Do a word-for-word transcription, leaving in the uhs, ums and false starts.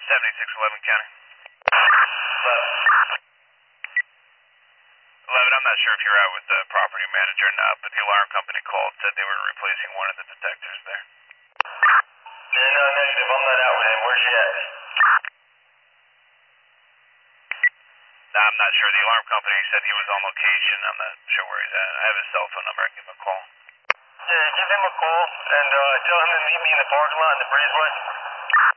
seventy-six eleven County. eleven, I'm not sure if you're out with the property manager or not, but the alarm company called, said they were replacing one of the detectors there. Yeah, no, negative. I'm not out with him. Where's she at? Nah, I'm not sure. The alarm company said he was on location. I'm not sure where he's at. I have his cell phone number. I can give him a call. Yeah, give him a call and uh, tell him to meet me in the parking lot in the breezeway.